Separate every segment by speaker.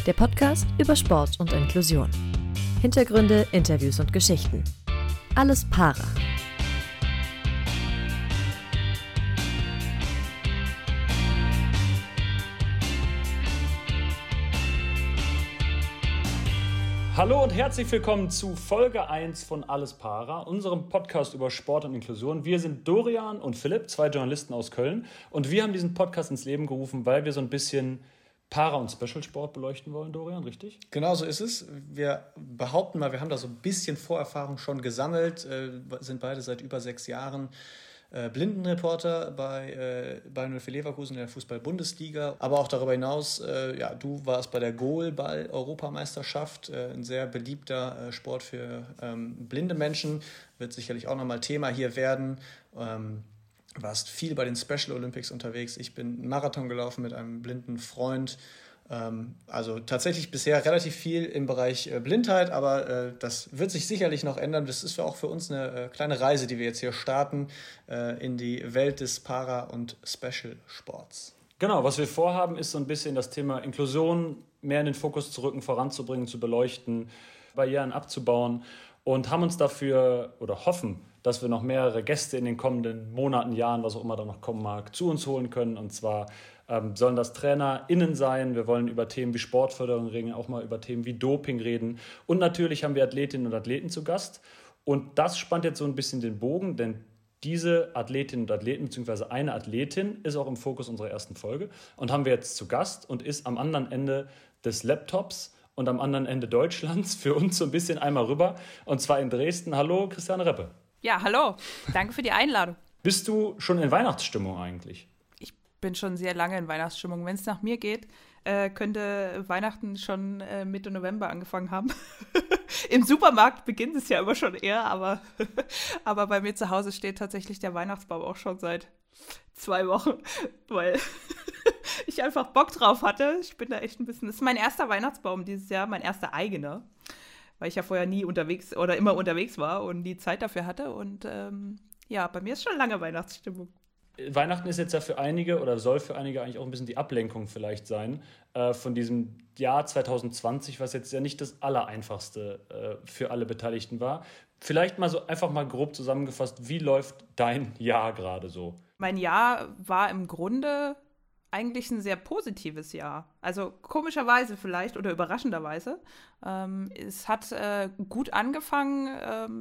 Speaker 1: Der Podcast über Sport und Inklusion. Hintergründe, Interviews und Geschichten. Alles Para.
Speaker 2: Hallo und herzlich willkommen zu Folge 1 von Alles Para, unserem Podcast über Sport und Inklusion. Wir sind Dorian und Philipp, zwei Journalisten aus Köln. Und wir haben diesen Podcast ins Leben gerufen, weil wir so ein bisschen Para- und Special-Sport beleuchten wollen, Dorian, richtig?
Speaker 3: Genau so ist es. Wir behaupten mal, wir haben da so ein bisschen Vorerfahrung schon gesammelt, sind beide seit über 6 Jahren Blindenreporter bei 04 Leverkusen in der Fußball-Bundesliga. Aber auch darüber hinaus, du warst bei der Goalball-Europameisterschaft, ein sehr beliebter Sport für blinde Menschen, wird sicherlich auch nochmal Thema hier werden. Warst viel bei den Special Olympics unterwegs. Ich bin einen Marathon gelaufen mit einem blinden Freund. Also tatsächlich bisher relativ viel im Bereich Blindheit, aber das wird sich sicherlich noch ändern. Das ist auch für uns eine kleine Reise, die wir jetzt hier starten in die Welt des Para- und Special-Sports.
Speaker 2: Genau, was wir vorhaben, ist so ein bisschen das Thema Inklusion mehr in den Fokus zu rücken, voranzubringen, zu beleuchten, Barrieren abzubauen und haben uns dafür oder hoffen, dass wir noch mehrere Gäste in den kommenden Monaten, Jahren, was auch immer da noch kommen mag, zu uns holen können. Und zwar sollen das TrainerInnen sein. Wir wollen über Themen wie Sportförderung reden, auch mal über Themen wie Doping reden. Und natürlich haben wir Athletinnen und Athleten zu Gast. Und das spannt jetzt so ein bisschen den Bogen, denn diese Athletinnen und Athleten, beziehungsweise eine Athletin, ist auch im Fokus unserer ersten Folge und haben wir jetzt zu Gast und ist am anderen Ende des Laptops und am anderen Ende Deutschlands für uns so ein bisschen einmal rüber. Und zwar in Dresden. Hallo, Christiane Reppe.
Speaker 4: Ja, hallo. Danke für die Einladung.
Speaker 2: Bist du schon in Weihnachtsstimmung eigentlich?
Speaker 4: Ich bin schon sehr lange in Weihnachtsstimmung. Wenn es nach mir geht, könnte Weihnachten schon Mitte November angefangen haben. Im Supermarkt beginnt es ja immer schon eher, aber bei mir zu Hause steht tatsächlich der Weihnachtsbaum auch schon seit 2 Wochen, weil ich einfach Bock drauf hatte. Ich bin da echt ein bisschen... Das ist mein erster Weihnachtsbaum dieses Jahr, mein erster eigener, weil ich ja vorher nie unterwegs oder immer unterwegs war und nie Zeit dafür hatte. Und bei mir ist schon lange Weihnachtsstimmung.
Speaker 2: Weihnachten ist jetzt ja für einige oder soll für einige eigentlich auch ein bisschen die Ablenkung vielleicht sein von diesem Jahr 2020, was jetzt ja nicht das Allereinfachste für alle Beteiligten war. Vielleicht mal so einfach mal grob zusammengefasst, wie läuft dein Jahr gerade so?
Speaker 4: Mein Jahr war im Grunde eigentlich ein sehr positives Jahr. Also komischerweise vielleicht oder überraschenderweise. Es hat gut angefangen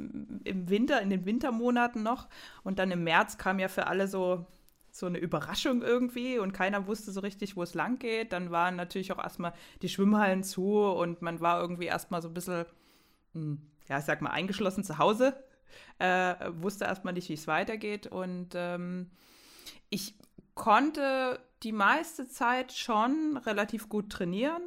Speaker 4: im Winter, in den Wintermonaten noch. Und dann im März kam ja für alle so eine Überraschung irgendwie und keiner wusste so richtig, wo es lang geht. Dann waren natürlich auch erstmal die Schwimmhallen zu und man war irgendwie erstmal so ein bisschen, eingeschlossen zu Hause. Wusste erstmal nicht, wie es weitergeht. Und ich konnte die meiste Zeit schon relativ gut trainieren,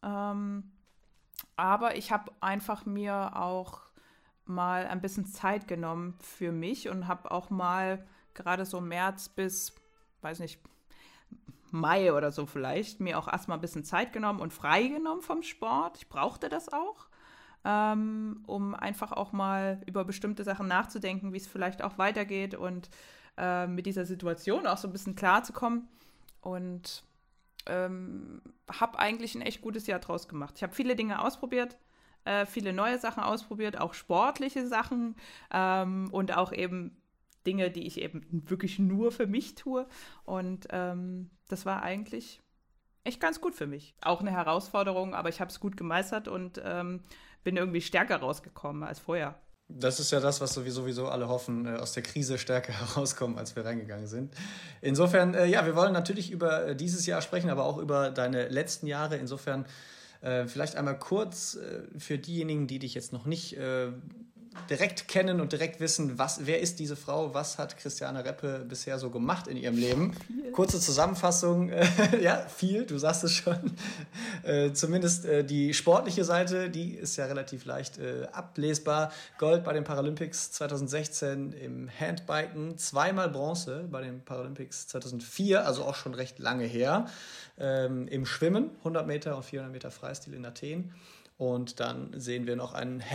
Speaker 4: aber ich habe einfach mir auch mal ein bisschen Zeit genommen für mich und habe auch mal gerade so März bis, weiß nicht, Mai oder so vielleicht, mir auch erstmal ein bisschen Zeit genommen und freigenommen vom Sport. Ich brauchte das auch, um einfach auch mal über bestimmte Sachen nachzudenken, wie es vielleicht auch weitergeht und mit dieser Situation auch so ein bisschen klarzukommen und habe eigentlich ein echt gutes Jahr draus gemacht. Ich habe viele Dinge ausprobiert, viele neue Sachen ausprobiert, auch sportliche Sachen und auch eben Dinge, die ich eben wirklich nur für mich tue und das war eigentlich echt ganz gut für mich. Auch eine Herausforderung, aber ich habe es gut gemeistert und bin irgendwie stärker rausgekommen als vorher.
Speaker 3: Das ist ja das, was sowieso alle hoffen, aus der Krise stärker herauskommen, als wir reingegangen sind. Insofern, wir wollen natürlich über dieses Jahr sprechen, aber auch über deine letzten Jahre. Insofern vielleicht einmal kurz für diejenigen, die dich jetzt noch nicht direkt kennen und direkt wissen, wer ist diese Frau, was hat Christiane Reppe bisher so gemacht in ihrem Leben. Viel. Kurze Zusammenfassung, viel, du sagst es schon. Zumindest die sportliche Seite, die ist ja relativ leicht ablesbar. Gold bei den Paralympics 2016 im Handbiken, 2-mal Bronze bei den Paralympics 2004, also auch schon recht lange her. Im Schwimmen, 100 Meter und 400 Meter Freistil in Athen. Und dann sehen wir noch einen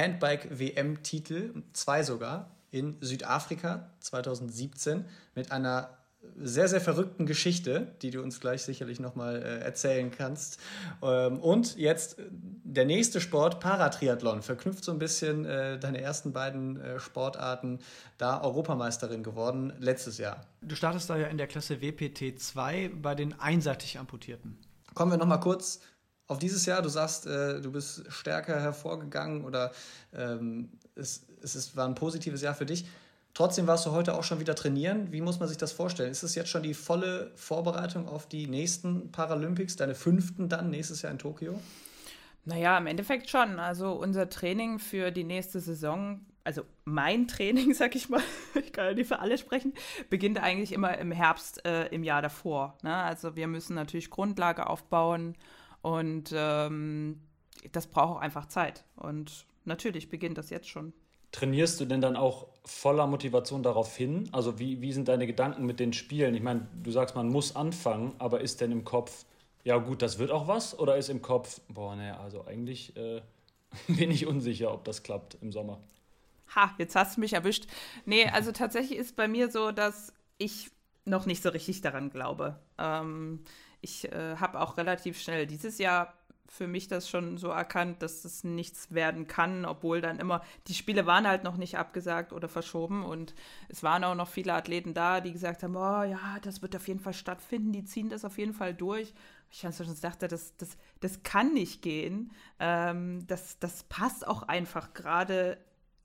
Speaker 3: Handbike-WM-Titel, 2 sogar, in Südafrika 2017 mit einer sehr, sehr verrückten Geschichte, die du uns gleich sicherlich nochmal erzählen kannst. Und jetzt der nächste Sport, Paratriathlon, verknüpft so ein bisschen deine ersten beiden Sportarten, da Europameisterin geworden letztes Jahr.
Speaker 5: Du startest da ja in der Klasse WPT 2 bei den einseitig Amputierten.
Speaker 3: Kommen wir nochmal kurz auf dieses Jahr. Du sagst, du bist stärker hervorgegangen oder es war ein positives Jahr für dich. Trotzdem warst du heute auch schon wieder trainieren. Wie muss man sich das vorstellen? Ist es jetzt schon die volle Vorbereitung auf die nächsten Paralympics, deine 5. dann nächstes Jahr in Tokio?
Speaker 4: Naja, im Endeffekt schon. Also unser Training für die nächste Saison, also mein Training, sag ich mal, ich kann ja nicht für alle sprechen, beginnt eigentlich immer im Herbst im Jahr davor. Ne? Also wir müssen natürlich Grundlage aufbauen und das braucht auch einfach Zeit. Und natürlich beginnt das jetzt schon.
Speaker 2: Trainierst du denn dann auch voller Motivation darauf hin? Also wie sind deine Gedanken mit den Spielen? Ich meine, du sagst, man muss anfangen, aber ist denn im Kopf, ja gut, das wird auch was? Oder ist im Kopf, also eigentlich bin ich unsicher, ob das klappt im Sommer?
Speaker 4: Ha, jetzt hast du mich erwischt. Nee, also tatsächlich ist bei mir so, dass ich noch nicht so richtig daran glaube. Ich habe auch relativ schnell dieses Jahr für mich das schon so erkannt, dass das nichts werden kann, obwohl dann immer, die Spiele waren halt noch nicht abgesagt oder verschoben und es waren auch noch viele Athleten da, die gesagt haben, oh ja, das wird auf jeden Fall stattfinden, die ziehen das auf jeden Fall durch. Ich schon dachte, das kann nicht gehen, das passt auch einfach gerade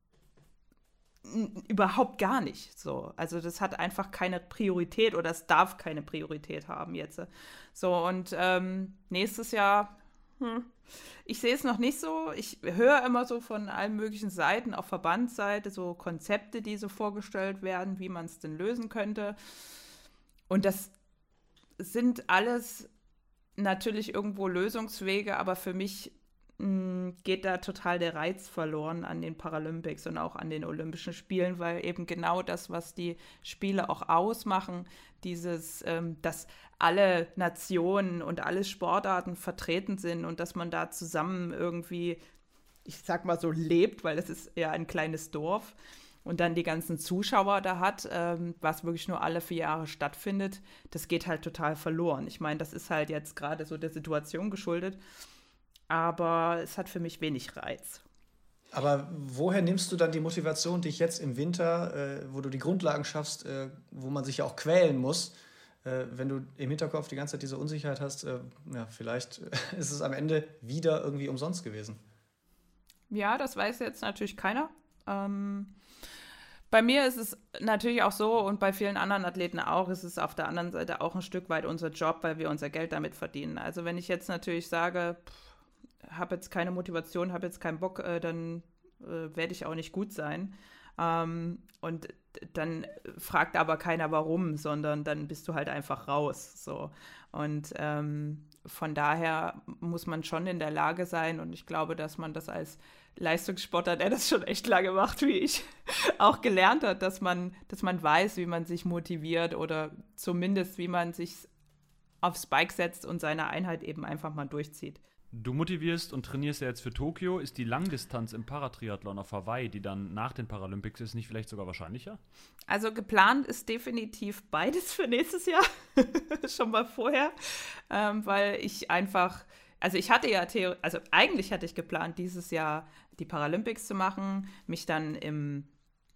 Speaker 4: überhaupt gar nicht so. Also das hat einfach keine Priorität oder es darf keine Priorität haben jetzt. So und nächstes Jahr ich sehe es noch nicht so. Ich höre immer so von allen möglichen Seiten, auf Verbandsseite, so Konzepte, die so vorgestellt werden, wie man es denn lösen könnte. Und das sind alles natürlich irgendwo Lösungswege, aber für mich geht da total der Reiz verloren an den Paralympics und auch an den Olympischen Spielen, weil eben genau das, was die Spiele auch ausmachen, dieses, dass alle Nationen und alle Sportarten vertreten sind und dass man da zusammen irgendwie, ich sag mal so, lebt, weil das ist ja ein kleines Dorf und dann die ganzen Zuschauer da hat, was wirklich nur alle 4 Jahre stattfindet, das geht halt total verloren. Ich meine, das ist halt jetzt gerade so der Situation geschuldet, aber es hat für mich wenig Reiz.
Speaker 3: Aber woher nimmst du dann die Motivation, dich jetzt im Winter, wo du die Grundlagen schaffst, wo man sich ja auch quälen muss, wenn du im Hinterkopf die ganze Zeit diese Unsicherheit hast, vielleicht ist es am Ende wieder irgendwie umsonst gewesen?
Speaker 4: Ja, das weiß jetzt natürlich keiner. Bei mir ist es natürlich auch so und bei vielen anderen Athleten auch, ist es auf der anderen Seite auch ein Stück weit unser Job, weil wir unser Geld damit verdienen. Also wenn ich jetzt natürlich sage, habe jetzt keine Motivation, habe jetzt keinen Bock, dann werde ich auch nicht gut sein. Und dann fragt aber keiner warum, sondern dann bist du halt einfach raus. So. Und von daher muss man schon in der Lage sein und ich glaube, dass man das als Leistungssportler, der das schon echt lange macht wie ich, auch gelernt hat, dass man weiß, wie man sich motiviert oder zumindest wie man sich aufs Bike setzt und seine Einheit eben einfach mal durchzieht.
Speaker 2: Du motivierst und trainierst ja jetzt für Tokio. Ist die Langdistanz im Paratriathlon auf Hawaii, die dann nach den Paralympics ist, nicht vielleicht sogar wahrscheinlicher?
Speaker 4: Also geplant ist definitiv beides für nächstes Jahr, schon mal vorher, weil ich einfach, also ich hatte ja, eigentlich hatte ich geplant, dieses Jahr die Paralympics zu machen, mich dann im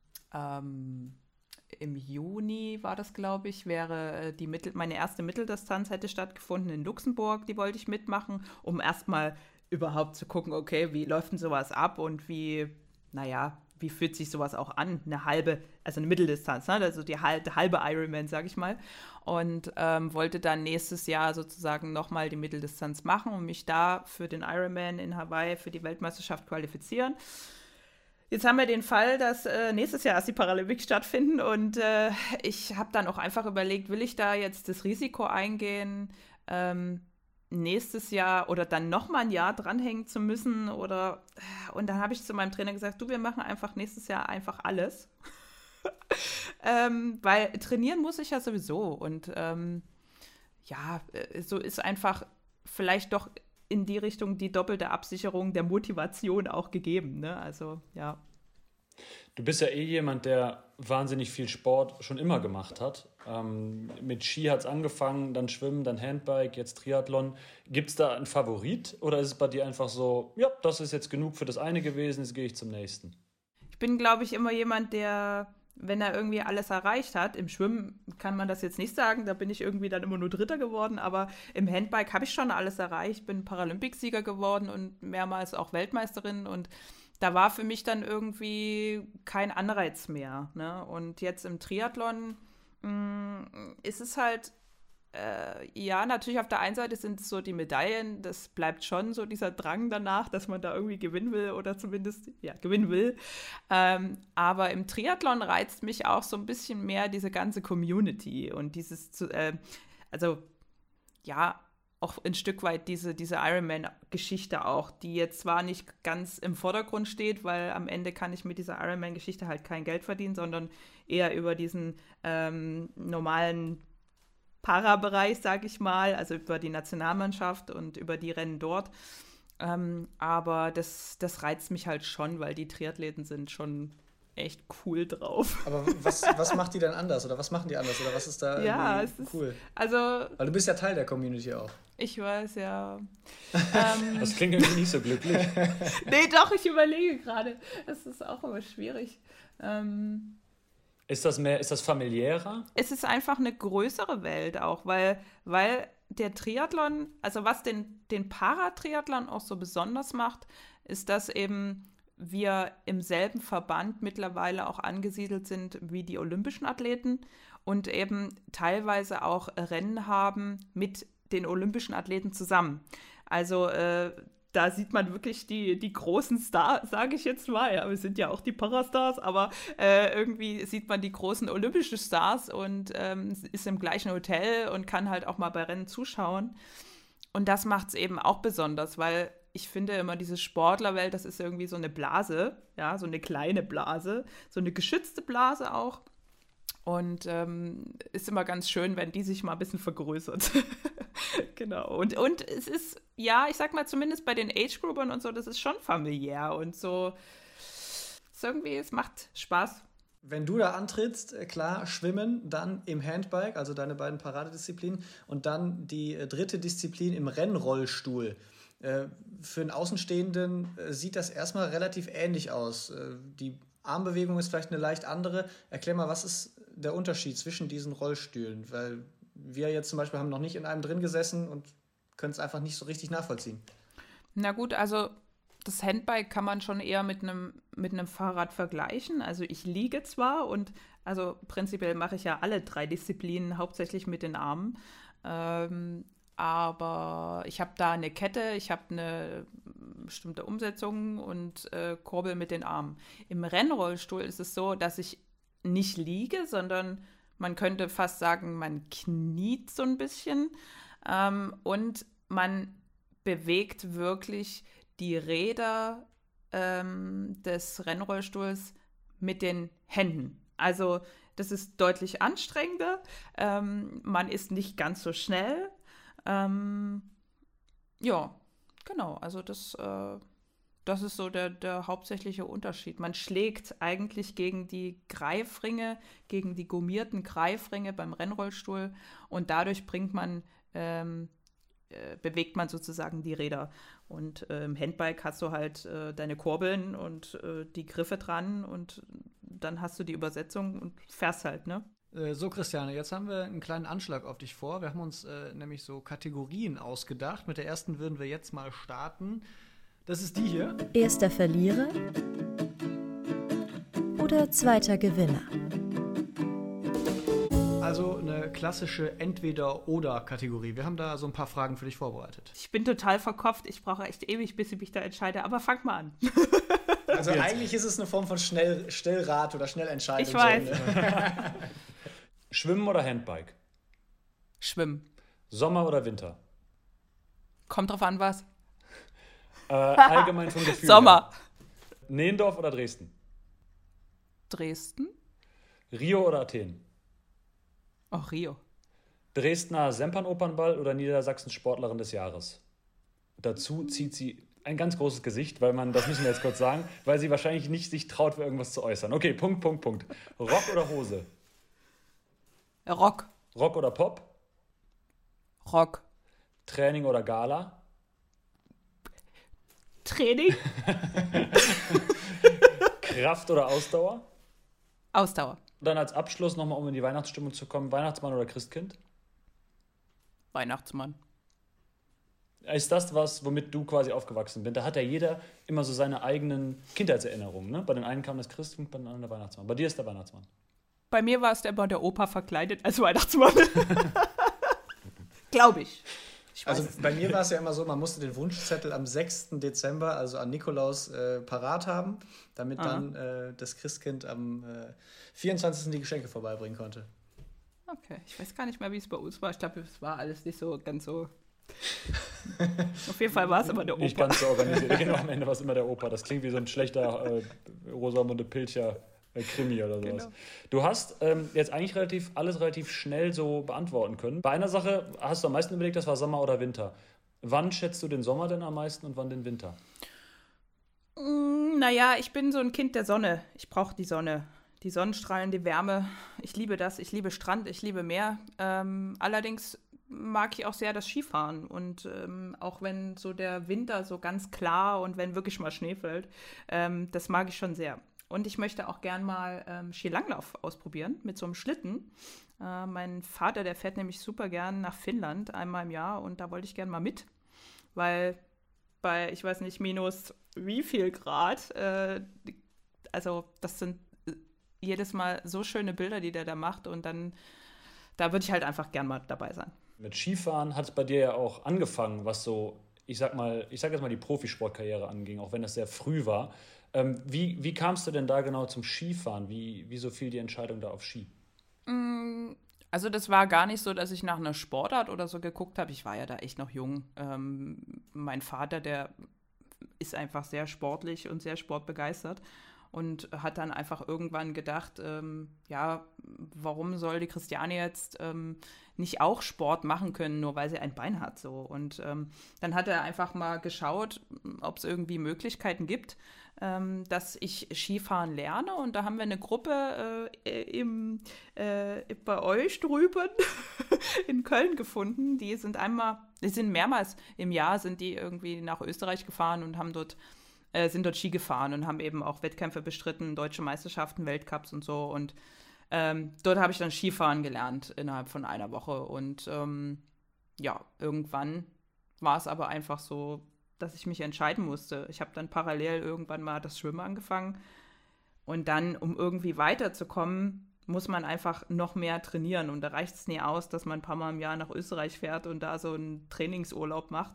Speaker 4: Juni war das, glaube ich, wäre meine erste Mitteldistanz hätte stattgefunden in Luxemburg, die wollte ich mitmachen, um erstmal überhaupt zu gucken, okay, wie läuft denn sowas ab und wie fühlt sich sowas auch an, eine Mitteldistanz, ne? Also der halbe Ironman, sag ich mal, und wollte dann nächstes Jahr sozusagen nochmal die Mitteldistanz machen und mich da für den Ironman in Hawaii für die Weltmeisterschaft qualifizieren. Jetzt haben wir den Fall, dass nächstes Jahr erst die Paralympics stattfinden und ich habe dann auch einfach überlegt, will ich da jetzt das Risiko eingehen, nächstes Jahr oder dann nochmal ein Jahr dranhängen zu müssen und dann habe ich zu meinem Trainer gesagt, wir machen einfach nächstes Jahr einfach alles, weil trainieren muss ich ja sowieso und so ist einfach vielleicht doch in die Richtung die doppelte Absicherung der Motivation auch gegeben, ne? Also, ja.
Speaker 2: Du bist ja jemand, der wahnsinnig viel Sport schon immer gemacht hat. Mit Ski hat es angefangen, dann Schwimmen, dann Handbike, jetzt Triathlon. Gibt es da einen Favorit oder ist es bei dir einfach so, ja, das ist jetzt genug für das eine gewesen, jetzt gehe ich zum nächsten?
Speaker 4: Ich bin, glaube ich, immer jemand, der, wenn er irgendwie alles erreicht hat, im Schwimmen kann man das jetzt nicht sagen, da bin ich irgendwie dann immer nur Dritter geworden, aber im Handbike habe ich schon alles erreicht, bin Paralympicsieger geworden und mehrmals auch Weltmeisterin und da war für mich dann irgendwie kein Anreiz mehr. Ne? Und jetzt im Triathlon ist es halt, ja, natürlich auf der einen Seite sind es so die Medaillen, das bleibt schon so dieser Drang danach, dass man da irgendwie gewinnen will oder zumindest, ja, gewinnen will. Aber im Triathlon reizt mich auch so ein bisschen mehr diese ganze Community und also, ja, auch ein Stück weit diese Ironman-Geschichte auch, die jetzt zwar nicht ganz im Vordergrund steht, weil am Ende kann ich mit dieser Ironman-Geschichte halt kein Geld verdienen, sondern eher über diesen normalen Para-Bereich, sage ich mal, also über die Nationalmannschaft und über die Rennen dort. Aber das reizt mich halt schon, weil die Triathleten sind schon echt cool drauf.
Speaker 3: Aber was macht die denn anders? Oder was machen die anders? Oder was ist da
Speaker 4: ja,
Speaker 3: cool?
Speaker 4: Also,
Speaker 3: weil du bist ja Teil der Community auch.
Speaker 4: Ich weiß, ja.
Speaker 2: Das klingt irgendwie nicht so glücklich.
Speaker 4: Nee, doch, ich überlege gerade. Es ist auch immer schwierig.
Speaker 2: Ist das familiärer?
Speaker 4: Es ist einfach eine größere Welt auch, weil der Triathlon, also was den Paratriathlon auch so besonders macht, ist, dass eben wir im selben Verband mittlerweile auch angesiedelt sind wie die olympischen Athleten und eben teilweise auch Rennen haben mit den olympischen Athleten zusammen. Also da sieht man wirklich die großen Stars, sage ich jetzt mal. Ja, wir sind ja auch die Parastars, aber irgendwie sieht man die großen olympischen Stars und ist im gleichen Hotel und kann halt auch mal bei Rennen zuschauen. Und das macht es eben auch besonders, weil ich finde immer, diese Sportlerwelt, das ist irgendwie so eine Blase, ja, so eine kleine Blase, so eine geschützte Blase auch. Und ist immer ganz schön, wenn die sich mal ein bisschen vergrößert. Genau. Und es ist, ja, ich sag mal, zumindest bei den Age-Groupern und so, das ist schon familiär und so. Es macht Spaß.
Speaker 3: Wenn du da antrittst, klar, Schwimmen, dann im Handbike, also deine beiden Paradedisziplinen, und dann die dritte Disziplin im Rennrollstuhl. Für einen Außenstehenden sieht das erstmal relativ ähnlich aus. Die Armbewegung ist vielleicht eine leicht andere. Erklär mal, was ist der Unterschied zwischen diesen Rollstühlen? Weil wir jetzt zum Beispiel haben noch nicht in einem drin gesessen und können es einfach nicht so richtig nachvollziehen.
Speaker 4: Na gut, also das Handbike kann man schon eher mit einem Fahrrad vergleichen. Also ich liege zwar und also prinzipiell mache ich ja alle 3 Disziplinen hauptsächlich mit den Armen. Aber ich habe da eine Kette, ich habe eine bestimmte Umsetzung und kurbel mit den Armen. Im Rennrollstuhl ist es so, dass ich nicht liege, sondern man könnte fast sagen, man kniet so ein bisschen und man bewegt wirklich die Räder des Rennrollstuhls mit den Händen. Also das ist deutlich anstrengender, man ist nicht ganz so schnell. Ja, genau, also das ist so der hauptsächliche Unterschied. Man schlägt eigentlich gegen die Greifringe, gegen die gummierten Greifringe beim Rennrollstuhl und dadurch bewegt man sozusagen die Räder. Und im Handbike hast du halt deine Kurbeln und die Griffe dran und dann hast du die Übersetzung und fährst halt, ne?
Speaker 5: So, Christiane, jetzt haben wir einen kleinen Anschlag auf dich vor. Wir haben uns nämlich so Kategorien ausgedacht. Mit der ersten würden wir jetzt mal starten. Das ist die hier.
Speaker 1: Erster Verlierer oder zweiter Gewinner?
Speaker 5: Also eine klassische Entweder-Oder-Kategorie. Wir haben da so ein paar Fragen für dich vorbereitet.
Speaker 4: Ich bin total verkopft. Ich brauche echt ewig, bis ich mich da entscheide. Aber fang mal an.
Speaker 3: Also eigentlich ist es eine Form von Schnellrat oder Schnellentscheidung.
Speaker 4: Ich weiß.
Speaker 3: So, ne?
Speaker 2: Schwimmen oder Handbike?
Speaker 4: Schwimmen.
Speaker 2: Sommer oder Winter?
Speaker 4: Kommt drauf an, was?
Speaker 2: Allgemein vom Gefühl.
Speaker 4: Sommer.
Speaker 2: Her. Neendorf oder Dresden?
Speaker 4: Dresden.
Speaker 2: Rio oder Athen?
Speaker 4: Ach, Rio.
Speaker 2: Dresdner Sempernopernball oder Niedersachsens Sportlerin des Jahres? Dazu zieht sie ein ganz großes Gesicht, das müssen wir jetzt kurz sagen, weil sie wahrscheinlich nicht sich traut, für irgendwas zu äußern. Okay, Punkt. Rock oder Hose?
Speaker 4: Rock.
Speaker 2: Rock oder Pop?
Speaker 4: Rock.
Speaker 2: Training oder Gala?
Speaker 4: Training.
Speaker 2: Kraft oder Ausdauer?
Speaker 4: Ausdauer.
Speaker 2: Dann als Abschluss nochmal, um in die Weihnachtsstimmung zu kommen, Weihnachtsmann oder Christkind?
Speaker 4: Weihnachtsmann.
Speaker 2: Ist das was, womit du quasi aufgewachsen bist? Da hat ja jeder immer so seine eigenen Kindheitserinnerungen. Ne? Bei den einen kam das Christkind, bei den anderen der Weihnachtsmann. Bei dir ist der Weihnachtsmann.
Speaker 4: Bei mir war es immer der Opa verkleidet als Weihnachtsmann. Glaube ich.
Speaker 3: Also bei mir war es ja immer so, man musste den Wunschzettel am 6. Dezember, also an Nikolaus, parat haben, damit dann das Christkind am 24. die Geschenke vorbeibringen konnte.
Speaker 4: Okay, ich weiß gar nicht mehr, wie es bei uns war. Ich glaube, es war alles nicht so ganz so... Auf jeden Fall war es immer der Opa.
Speaker 2: Nicht ganz so organisiert. Genau, am Ende war es immer der Opa. Das klingt wie so ein schlechter Rosamunde Pilcher Krimi oder sowas. Genau. Du hast jetzt eigentlich alles relativ schnell so beantworten können. Bei einer Sache hast du am meisten überlegt, das war Sommer oder Winter. Wann schätzt du den Sommer denn am meisten und wann den Winter?
Speaker 4: Naja, ich bin so ein Kind der Sonne. Ich brauche die Sonne. Die Sonnenstrahlen, die Wärme. Ich liebe das. Ich liebe Strand, ich liebe Meer. Allerdings mag ich auch sehr das Skifahren. Und auch wenn so der Winter so ganz klar und wenn wirklich mal Schnee fällt, das mag ich schon sehr. Und ich möchte auch gern mal Skilanglauf ausprobieren mit so einem Schlitten. Mein Vater, der fährt nämlich super gern nach Finnland einmal im Jahr und da wollte ich gern mal mit, weil bei, ich weiß nicht, minus wie viel Grad, also das sind jedes Mal so schöne Bilder, die der da macht und dann, da würde ich halt einfach gern mal dabei sein.
Speaker 2: Mit Skifahren hat es bei dir ja auch angefangen, was so, ich sag jetzt mal die Profisportkarriere anging, auch wenn das sehr früh war. Wie kamst du denn da genau zum Skifahren? Wieso fiel die Entscheidung da auf Ski?
Speaker 4: Also das war gar nicht so, dass ich nach einer Sportart oder so geguckt habe. Ich war ja da echt noch jung. Mein Vater, der ist einfach sehr sportlich und sehr sportbegeistert und hat dann einfach irgendwann gedacht, warum soll die Christiane jetzt nicht auch Sport machen können, nur weil sie ein Bein hat. So. Und dann hat er einfach mal geschaut, ob es irgendwie Möglichkeiten gibt, dass ich Skifahren lerne. Und da haben wir eine Gruppe bei euch drüben in Köln gefunden. Die sind mehrmals im Jahr sind die irgendwie nach Österreich gefahren und sind dort Ski gefahren und haben eben auch Wettkämpfe bestritten, deutsche Meisterschaften, Weltcups und so. Und dort habe ich dann Skifahren gelernt innerhalb von einer Woche. Und irgendwann war es aber einfach so, dass ich mich entscheiden musste. Ich habe dann parallel irgendwann mal das Schwimmen angefangen. Und dann, um irgendwie weiterzukommen, muss man einfach noch mehr trainieren. Und da reicht es nie aus, dass man ein paar Mal im Jahr nach Österreich fährt und da so einen Trainingsurlaub macht.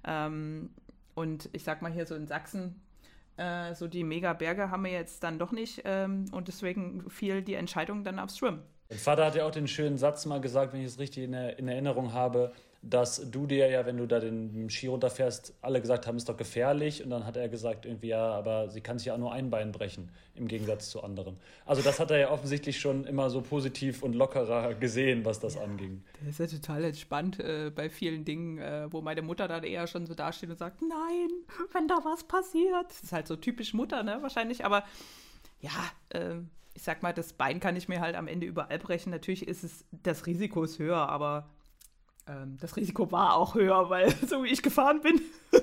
Speaker 4: Und ich sag mal hier so in Sachsen, so die Megaberge haben wir jetzt dann doch nicht. Und deswegen fiel die Entscheidung dann aufs Schwimmen.
Speaker 2: Dein Vater hat ja auch den schönen Satz mal gesagt, wenn ich es richtig in Erinnerung habe, dass du dir ja, wenn du da den Ski runterfährst, alle gesagt haben, ist doch gefährlich. Und dann hat er gesagt, irgendwie, ja, aber sie kann sich ja auch nur ein Bein brechen, im Gegensatz zu anderen. Also das hat er ja offensichtlich schon immer so positiv und lockerer gesehen, was das anging.
Speaker 4: Der ist ja total entspannt bei vielen Dingen, wo meine Mutter dann eher schon so dasteht und sagt, nein, wenn da was passiert. Das ist halt so typisch Mutter, ne, wahrscheinlich. Aber ja, ich sag mal, das Bein kann ich mir halt am Ende überall brechen. Natürlich das Risiko ist höher, aber das Risiko war auch höher, weil so wie ich gefahren bin.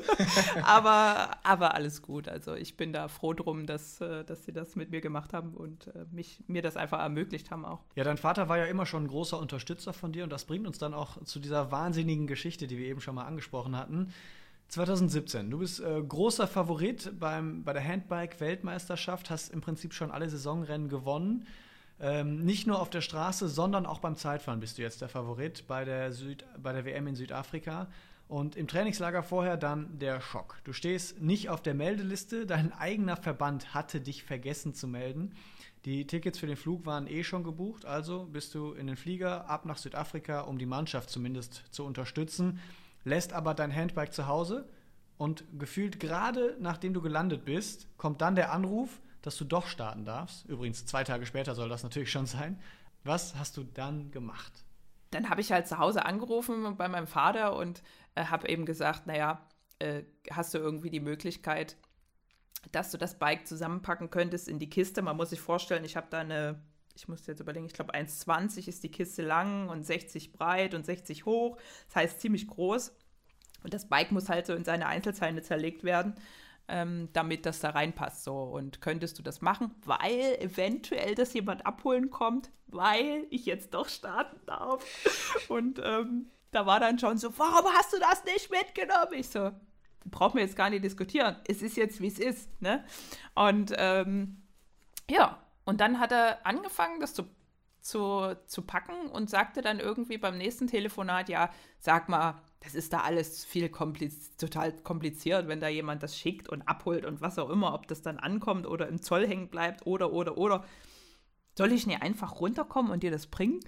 Speaker 4: aber alles gut. Also ich bin da froh drum, dass sie das mit mir gemacht haben und mir das einfach ermöglicht haben auch.
Speaker 5: Ja, dein Vater war ja immer schon ein großer Unterstützer von dir und das bringt uns dann auch zu dieser wahnsinnigen Geschichte, die wir eben schon mal angesprochen hatten. 2017, du bist großer Favorit bei der Handbike-Weltmeisterschaft, hast im Prinzip schon alle Saisonrennen gewonnen. Nicht nur auf der Straße, sondern auch beim Zeitfahren bist du jetzt der Favorit bei der WM in Südafrika. Und im Trainingslager vorher dann der Schock. Du stehst nicht auf der Meldeliste, dein eigener Verband hatte dich vergessen zu melden. Die Tickets für den Flug waren schon gebucht, also bist du in den Flieger ab nach Südafrika, um die Mannschaft zumindest zu unterstützen, lässt aber dein Handbike zu Hause und gefühlt gerade nachdem du gelandet bist, kommt dann der Anruf, dass du doch starten darfst. Übrigens 2 Tage später soll das natürlich schon sein. Was hast du dann gemacht?
Speaker 4: Dann habe ich halt zu Hause angerufen bei meinem Vater und habe eben gesagt, naja, hast du irgendwie die Möglichkeit, dass du das Bike zusammenpacken könntest in die Kiste. Man muss sich vorstellen, ich habe da ich muss jetzt überlegen, ich glaube 1,20 ist die Kiste lang und 60 breit und 60 hoch. Das heißt ziemlich groß. Und das Bike muss halt so in seine Einzelteile zerlegt werden, damit das da reinpasst. So. Und könntest du das machen, weil eventuell das jemand abholen kommt, weil ich jetzt doch starten darf. Und da war dann schon so, warum hast du das nicht mitgenommen? Ich so, brauchen wir jetzt gar nicht diskutieren. Es ist jetzt, wie es ist. Ne? Und ja, und dann hat er angefangen, das zu packen und sagte dann irgendwie beim nächsten Telefonat, ja, sag mal, das ist da alles total kompliziert, wenn da jemand das schickt und abholt und was auch immer, ob das dann ankommt oder im Zoll hängen bleibt oder. Soll ich nicht einfach runterkommen und dir das bringen?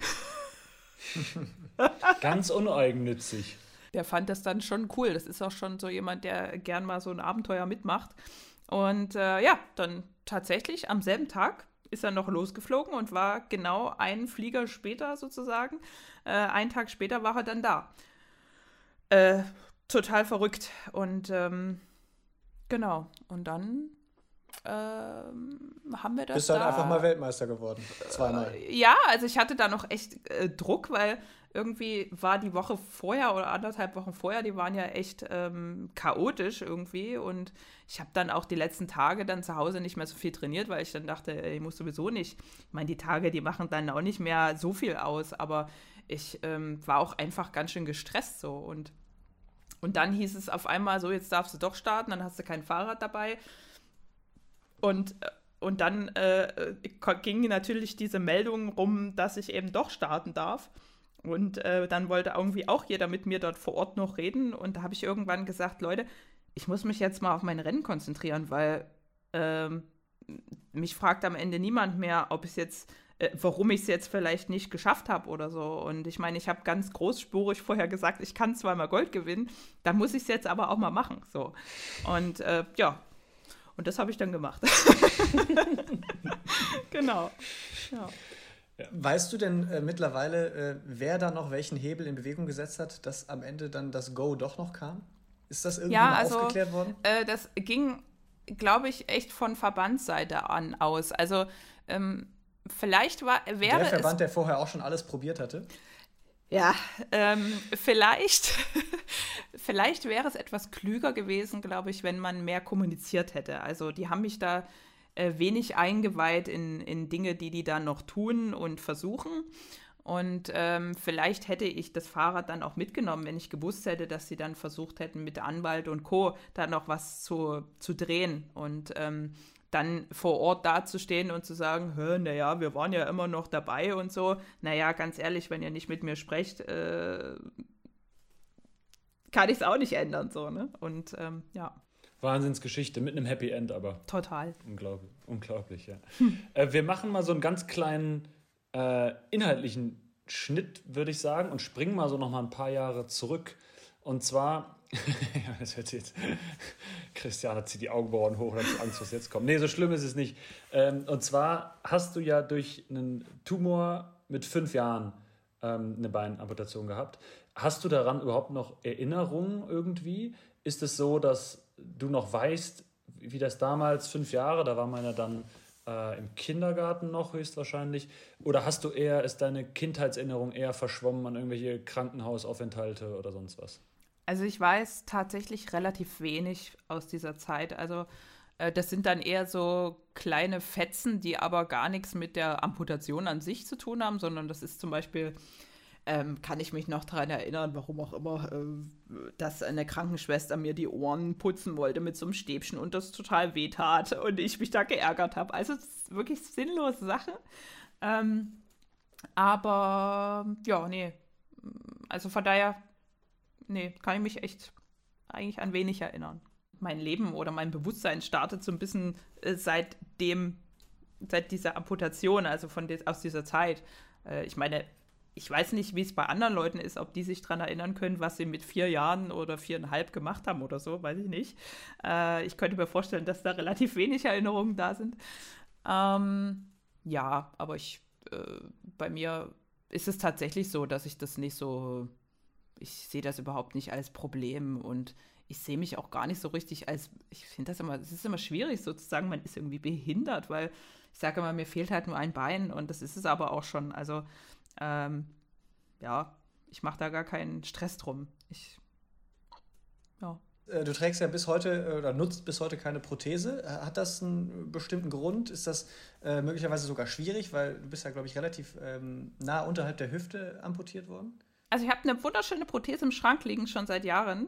Speaker 2: Ganz uneigennützig.
Speaker 4: Der fand das dann schon cool. Das ist auch schon so jemand, der gern mal so ein Abenteuer mitmacht. Und ja, dann tatsächlich am selben Tag ist er noch losgeflogen und war genau einen Flieger später sozusagen. Einen Tag später war er dann da. Total verrückt. Und genau. Und dann haben wir das.
Speaker 3: Bist halt einfach mal Weltmeister geworden. Zweimal.
Speaker 4: Ja, also ich hatte da noch echt Druck, weil irgendwie war die Woche vorher oder 1,5 Wochen vorher, die waren ja echt chaotisch irgendwie. Und ich habe dann auch die letzten Tage dann zu Hause nicht mehr so viel trainiert, weil ich dann dachte, ich muss sowieso nicht. Ich meine, die Tage, die machen dann auch nicht mehr so viel aus, aber ich war auch einfach ganz schön gestresst so. Und dann hieß es auf einmal so, jetzt darfst du doch starten, dann hast du kein Fahrrad dabei. Und dann ging natürlich diese Meldung rum, dass ich eben doch starten darf. Und dann wollte irgendwie auch jeder mit mir dort vor Ort noch reden. Und da habe ich irgendwann gesagt, Leute, ich muss mich jetzt mal auf mein Rennen konzentrieren, weil mich fragt am Ende niemand mehr, ob ich jetzt, warum ich es jetzt vielleicht nicht geschafft habe oder so. Und ich meine, ich habe ganz großspurig vorher gesagt, ich kann zweimal Gold gewinnen, dann muss ich es jetzt aber auch mal machen. So. Und ja. Und das habe ich dann gemacht. Genau. Ja.
Speaker 3: Weißt du denn mittlerweile, wer da noch welchen Hebel in Bewegung gesetzt hat, dass am Ende dann das Go doch noch kam? Ist das irgendwie mal aufgeklärt worden?
Speaker 4: Das ging, glaube ich, echt von Verbandsseite an aus. Also vielleicht wäre
Speaker 3: der Verband, der vorher auch schon alles probiert hatte?
Speaker 4: Ja, vielleicht wäre es etwas klüger gewesen, glaube ich, wenn man mehr kommuniziert hätte. Also die haben mich da wenig eingeweiht in Dinge, die dann noch tun und versuchen. Und vielleicht hätte ich das Fahrrad dann auch mitgenommen, wenn ich gewusst hätte, dass sie dann versucht hätten, mit Anwalt und Co. da noch was zu drehen. Und dann vor Ort dazustehen und zu sagen, naja, wir waren ja immer noch dabei und so. Naja, ganz ehrlich, wenn ihr nicht mit mir sprecht, kann ich es auch nicht ändern. So, ne? Und ja.
Speaker 2: Wahnsinnsgeschichte, mit einem Happy End aber.
Speaker 4: Total.
Speaker 2: Unglaublich, ja. Wir machen mal so einen ganz kleinen inhaltlichen Schnitt, würde ich sagen, und springen mal so noch mal ein paar Jahre zurück. Und zwar, ja, das hört sich jetzt, Christiane zieht die Augenbrauen hoch, hat Angst, was jetzt kommt. Nee, so schlimm ist es nicht. Und zwar hast du ja durch einen Tumor mit 5 Jahren eine Beinamputation gehabt. Hast du daran überhaupt noch Erinnerungen irgendwie? Ist es so, dass du noch weißt, wie das damals, 5 Jahre, da war man ja dann im Kindergarten noch höchstwahrscheinlich, oder ist deine Kindheitserinnerung eher verschwommen an irgendwelche Krankenhausaufenthalte oder sonst was?
Speaker 4: Also ich weiß tatsächlich relativ wenig aus dieser Zeit. Also das sind dann eher so kleine Fetzen, die aber gar nichts mit der Amputation an sich zu tun haben, sondern das ist zum Beispiel, kann ich mich noch daran erinnern, warum auch immer, dass eine Krankenschwester mir die Ohren putzen wollte mit so einem Stäbchen und das total wehtat und ich mich da geärgert habe. Also es ist wirklich sinnlose Sache. Aber ja, nee. Also von daher, nee, kann ich mich echt eigentlich an wenig erinnern. Mein Leben oder mein Bewusstsein startet so ein bisschen seit dieser Amputation, also aus dieser Zeit. Ich meine, ich weiß nicht, wie es bei anderen Leuten ist, ob die sich daran erinnern können, was sie mit 4 Jahren oder 4,5 gemacht haben oder so, weiß ich nicht. Ich könnte mir vorstellen, dass da relativ wenig Erinnerungen da sind. Ja, aber bei mir ist es tatsächlich so, dass ich das nicht so ich sehe das überhaupt nicht als Problem und ich sehe mich auch gar nicht so richtig ich finde es ist immer schwierig sozusagen, man ist irgendwie behindert, weil ich sage immer, mir fehlt halt nur ein Bein und das ist es aber auch schon. Also, ja, ich mache da gar keinen Stress drum. Ja.
Speaker 3: Du trägst ja bis heute oder nutzt bis heute keine Prothese. Hat das einen bestimmten Grund? Ist das möglicherweise sogar schwierig, weil du bist ja, glaube ich, relativ nah unterhalb der Hüfte amputiert worden?
Speaker 4: Also ich habe eine wunderschöne Prothese im Schrank liegen, schon seit Jahren.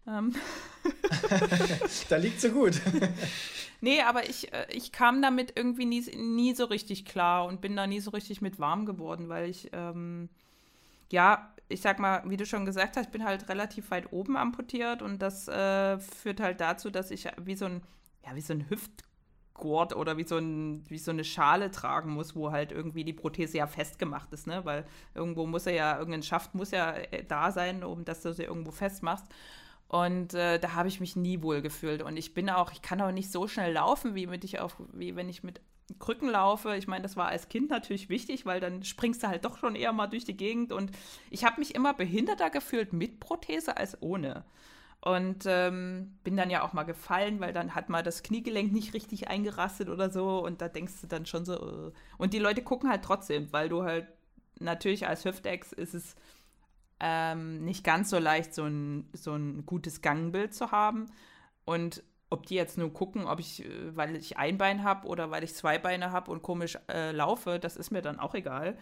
Speaker 3: Da liegt sie gut.
Speaker 4: Nee, aber ich kam damit irgendwie nie so richtig klar und bin da nie so richtig mit warm geworden, weil ich, ja, ich sag mal, wie du schon gesagt hast, ich bin halt relativ weit oben amputiert und das führt halt dazu, dass ich wie so ein Hüftgurt oder wie so eine Schale tragen muss, wo halt irgendwie die Prothese ja festgemacht ist, ne? Weil irgendwo irgendein Schaft muss ja da sein, um dass du sie irgendwo festmachst. Und da habe ich mich nie wohl gefühlt. Und ich kann auch nicht so schnell laufen, wie wenn ich mit Krücken laufe. Ich meine, das war als Kind natürlich wichtig, weil dann springst du halt doch schon eher mal durch die Gegend. Und ich habe mich immer behinderter gefühlt mit Prothese als ohne. Und bin dann ja auch mal gefallen, weil dann hat mal das Kniegelenk nicht richtig eingerastet oder so. Und da denkst du dann schon so. Und die Leute gucken halt trotzdem, weil du halt natürlich als Hüftex ist es nicht ganz so leicht, so ein gutes Gangbild zu haben. Und ob die jetzt nur gucken, weil ich ein Bein habe oder weil ich zwei Beine habe und komisch laufe, das ist mir dann auch egal.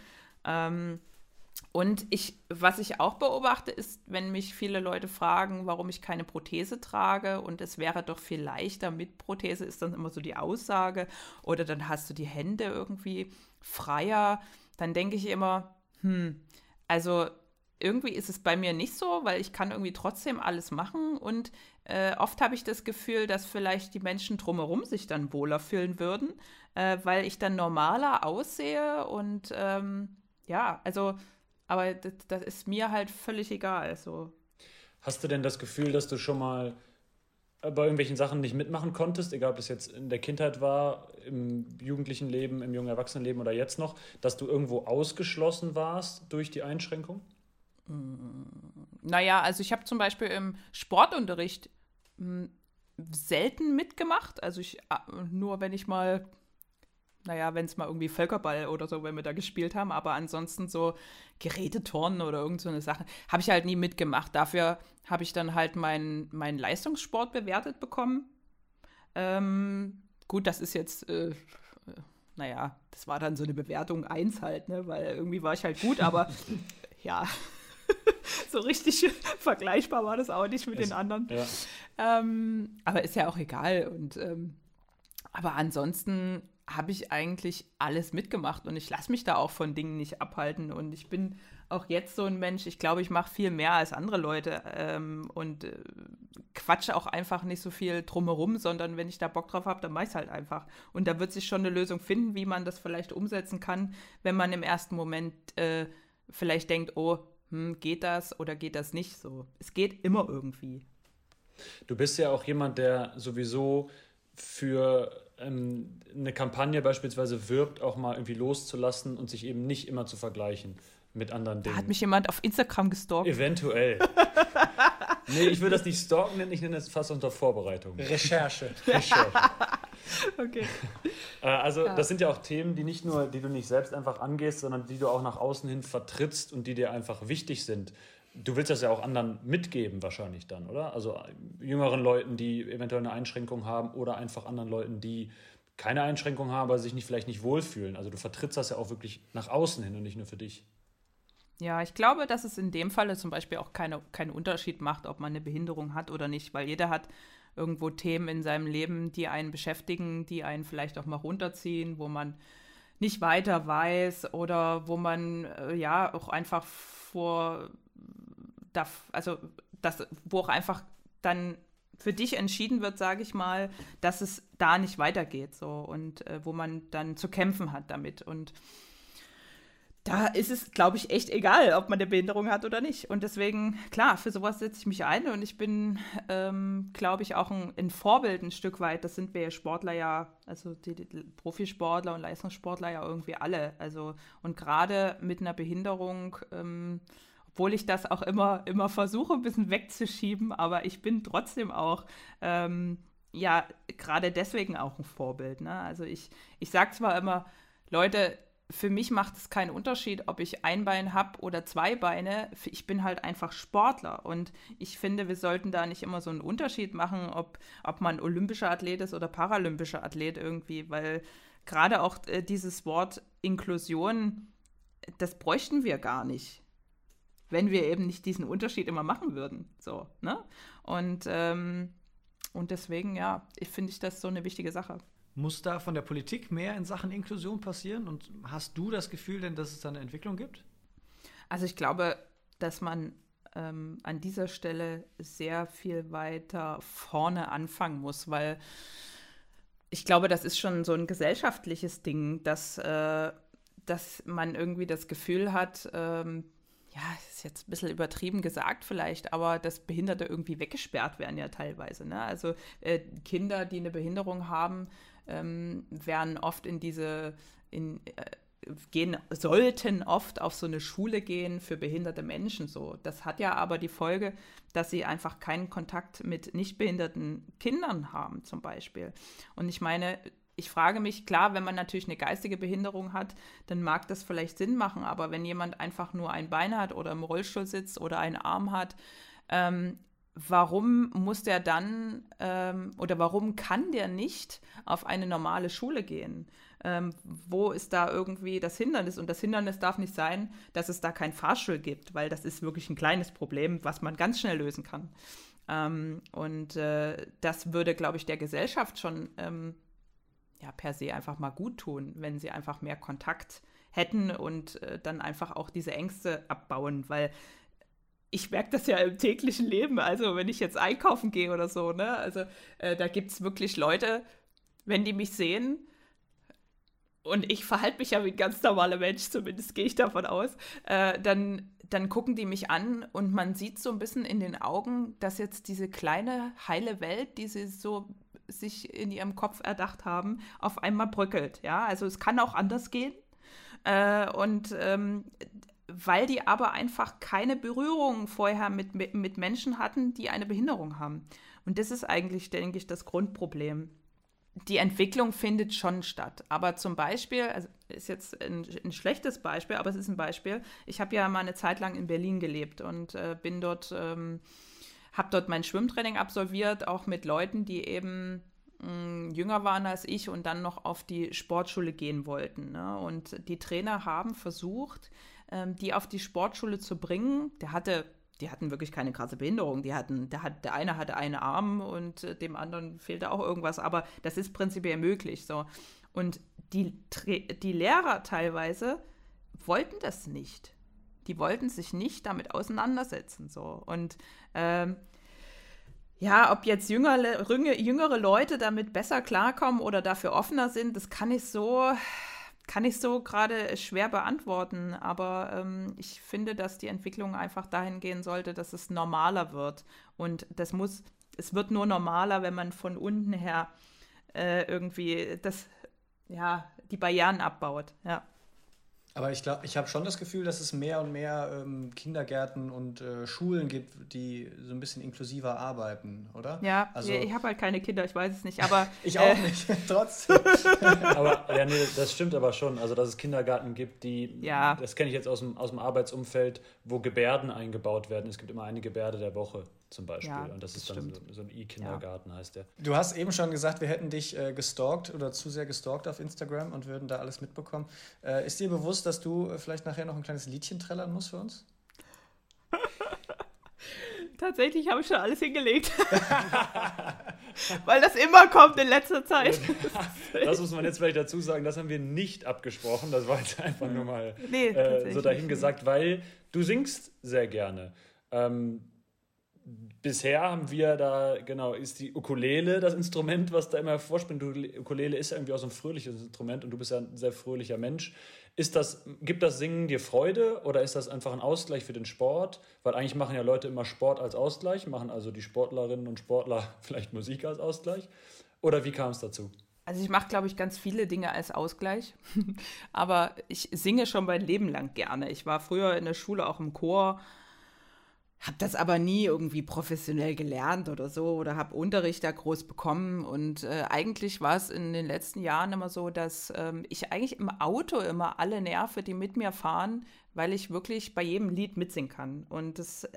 Speaker 4: Und was ich auch beobachte, ist, wenn mich viele Leute fragen, warum ich keine Prothese trage und es wäre doch viel leichter mit Prothese, ist dann immer so die Aussage, oder dann hast du die Hände irgendwie freier, dann denke ich immer, also irgendwie ist es bei mir nicht so, weil ich kann irgendwie trotzdem alles machen und oft habe ich das Gefühl, dass vielleicht die Menschen drumherum sich dann wohler fühlen würden, weil ich dann normaler aussehe und ja, also, aber das ist mir halt völlig egal. So.
Speaker 2: Hast du denn das Gefühl, dass du schon mal bei irgendwelchen Sachen nicht mitmachen konntest, egal ob es jetzt in der Kindheit war, im jugendlichen Leben, im jungen Erwachsenenleben oder jetzt noch, dass du irgendwo ausgeschlossen warst durch die Einschränkung?
Speaker 4: Naja, also ich habe zum Beispiel im Sportunterricht selten mitgemacht. Also nur wenn ich mal, wenn es mal irgendwie Völkerball oder so, wenn wir da gespielt haben, aber ansonsten so Geräteturnen oder irgend so eine Sache, habe ich halt nie mitgemacht. Dafür habe ich dann halt meinen Leistungssport bewertet bekommen. Gut, das ist jetzt, das war dann so eine Bewertung 1 halt, ne, weil irgendwie war ich halt gut, aber ja, so richtig vergleichbar war das auch nicht mit den anderen. Ja. Aber ist ja auch egal. Und aber ansonsten habe ich eigentlich alles mitgemacht und ich lasse mich da auch von Dingen nicht abhalten. Und ich bin auch jetzt so ein Mensch, ich glaube, ich mache viel mehr als andere Leute und quatsche auch einfach nicht so viel drumherum, sondern wenn ich da Bock drauf habe, dann mache ich es halt einfach. Und da wird sich schon eine Lösung finden, wie man das vielleicht umsetzen kann, wenn man im ersten Moment vielleicht denkt, oh, geht das oder geht das nicht so? Es geht immer irgendwie.
Speaker 2: Du bist ja auch jemand, der sowieso für eine Kampagne beispielsweise wirbt, auch mal irgendwie loszulassen und sich eben nicht immer zu vergleichen mit anderen Dingen.
Speaker 4: Hat mich jemand auf Instagram gestalkt?
Speaker 2: Eventuell. Nee, ich würde das nicht stalken nennen, ich nenne das fast unter Vorbereitung.
Speaker 3: Recherche.
Speaker 4: Okay.
Speaker 2: Also das sind ja auch Themen, die du nicht selbst einfach angehst, sondern die du auch nach außen hin vertrittst und die dir einfach wichtig sind. Du willst das ja auch anderen mitgeben wahrscheinlich dann, oder? Also jüngeren Leuten, die eventuell eine Einschränkung haben oder einfach anderen Leuten, die keine Einschränkung haben, aber sich vielleicht nicht wohlfühlen. Also du vertrittst das ja auch wirklich nach außen hin und nicht nur für dich.
Speaker 4: Ja, ich glaube, dass es in dem Falle zum Beispiel auch keinen Unterschied macht, ob man eine Behinderung hat oder nicht, weil jeder hat irgendwo Themen in seinem Leben, die einen beschäftigen, die einen vielleicht auch mal runterziehen, wo man nicht weiter weiß oder wo man auch einfach wo auch einfach dann für dich entschieden wird, sage ich mal, dass es da nicht weitergeht so und wo man dann zu kämpfen hat damit. Und da ist es, glaube ich, echt egal, ob man eine Behinderung hat oder nicht. Und deswegen, klar, für sowas setze ich mich ein und ich bin, glaube ich, auch ein Vorbild ein Stück weit. Das sind wir Sportler ja, also die Profisportler und Leistungssportler ja irgendwie alle. Also und gerade mit einer Behinderung, obwohl ich das auch immer versuche, ein bisschen wegzuschieben, aber ich bin trotzdem auch, gerade deswegen auch ein Vorbild. Ne? Also ich sage zwar immer, Leute, für mich macht es keinen Unterschied, ob ich ein Bein habe oder zwei Beine. Ich bin halt einfach Sportler. Und ich finde, wir sollten da nicht immer so einen Unterschied machen, ob man olympischer Athlet ist oder paralympischer Athlet irgendwie. Weil gerade auch dieses Wort Inklusion, das bräuchten wir gar nicht, wenn wir eben nicht diesen Unterschied immer machen würden. So, ne? Und deswegen, finde ich das so eine wichtige Sache.
Speaker 5: Muss da von der Politik mehr in Sachen Inklusion passieren? Und hast du das Gefühl denn, dass es da eine Entwicklung gibt?
Speaker 4: Also ich glaube, dass man an dieser Stelle sehr viel weiter vorne anfangen muss, weil ich glaube, das ist schon so ein gesellschaftliches Ding, dass man irgendwie das Gefühl hat, ist jetzt ein bisschen übertrieben gesagt vielleicht, aber dass Behinderte irgendwie weggesperrt werden ja teilweise. Ne? Also Kinder, die eine Behinderung haben, werden oft sollten oft auf so eine Schule gehen für behinderte Menschen. So. Das hat ja aber die Folge, dass sie einfach keinen Kontakt mit nicht behinderten Kindern haben zum Beispiel. Und ich meine, ich frage mich, klar, wenn man natürlich eine geistige Behinderung hat, dann mag das vielleicht Sinn machen, aber wenn jemand einfach nur ein Bein hat oder im Rollstuhl sitzt oder einen Arm hat, warum muss der dann oder warum kann der nicht auf eine normale Schule gehen? Wo ist da irgendwie das Hindernis? Und das Hindernis darf nicht sein, dass es da keinen Fahrstuhl gibt, weil das ist wirklich ein kleines Problem, was man ganz schnell lösen kann. Das würde, glaube ich, der Gesellschaft schon per se einfach mal gut tun, wenn sie einfach mehr Kontakt hätten und dann einfach auch diese Ängste abbauen, weil ich merke das ja im täglichen Leben, also wenn ich jetzt einkaufen gehe oder so, ne, also da gibt es wirklich Leute, wenn die mich sehen und ich verhalte mich ja wie ein ganz normaler Mensch, zumindest gehe ich davon aus, dann gucken die mich an und man sieht so ein bisschen in den Augen, dass jetzt diese kleine, heile Welt, die sie so sich in ihrem Kopf erdacht haben, auf einmal bröckelt. Ja? Also es kann auch anders gehen. Weil die aber einfach keine Berührung vorher mit Menschen hatten, die eine Behinderung haben. Und das ist eigentlich, denke ich, das Grundproblem. Die Entwicklung findet schon statt. Aber zum Beispiel, also ist jetzt ein schlechtes Beispiel, aber es ist ein Beispiel. Ich habe ja mal eine Zeit lang in Berlin gelebt und bin dort, habe dort mein Schwimmtraining absolviert, auch mit Leuten, die eben jünger waren als ich und dann noch auf die Sportschule gehen wollten. Ne? Und die Trainer haben versucht, die auf die Sportschule zu bringen. Die hatten wirklich keine krasse Behinderung. Der eine hatte einen Arm und dem anderen fehlte auch irgendwas. Aber das ist prinzipiell möglich. So. Und die Lehrer teilweise wollten das nicht. Die wollten sich nicht damit auseinandersetzen. So. Und ob jetzt jüngere Leute damit besser klarkommen oder dafür offener sind, das kann ich so gerade schwer beantworten, aber ich finde, dass die Entwicklung einfach dahin gehen sollte, dass es normaler wird. Und es wird nur normaler, wenn man von unten her irgendwie die Barrieren abbaut. Ja.
Speaker 3: Aber ich glaube, ich habe schon das Gefühl, dass es mehr und mehr Kindergärten und Schulen gibt, die so ein bisschen inklusiver arbeiten, oder?
Speaker 4: Ja, also, ich habe halt keine Kinder, ich weiß es nicht, aber...
Speaker 3: ich auch nicht, trotzdem.
Speaker 2: Aber das stimmt aber schon, also dass es Kindergärten gibt, das kenne ich jetzt aus dem Arbeitsumfeld, wo Gebärden eingebaut werden. Es gibt immer eine Gebärde der Woche zum Beispiel und das ist dann so ein E-Kindergarten, heißt der.
Speaker 3: Du hast eben schon gesagt, wir hätten dich gestalkt oder zu sehr gestalkt auf Instagram und würden da alles mitbekommen. Ist dir bewusst, dass du vielleicht nachher noch ein kleines Liedchen trällern musst für uns?
Speaker 4: Tatsächlich habe ich schon alles hingelegt. Weil das immer kommt in letzter Zeit.
Speaker 2: Das muss man jetzt vielleicht dazu sagen, das haben wir nicht abgesprochen. Das war jetzt einfach nur mal so dahingesagt, weil du singst sehr gerne. Bisher haben wir da, ist die Ukulele das Instrument, was da immer vorspielt. Ukulele ist ja irgendwie auch so ein fröhliches Instrument und du bist ja ein sehr fröhlicher Mensch. Gibt das Singen dir Freude oder ist das einfach ein Ausgleich für den Sport? Weil eigentlich machen ja Leute immer Sport als Ausgleich, machen also die Sportlerinnen und Sportler vielleicht Musik als Ausgleich. Oder wie kam es dazu?
Speaker 4: Also ich mache, glaube ich, ganz viele Dinge als Ausgleich, aber ich singe schon mein Leben lang gerne. Ich war früher in der Schule auch im Chor habe das aber nie irgendwie professionell gelernt oder so oder habe Unterricht da groß bekommen. Und eigentlich war es in den letzten Jahren immer so, dass ich eigentlich im Auto immer alle nerve, die mit mir fahren, weil ich wirklich bei jedem Lied mitsingen kann. Und das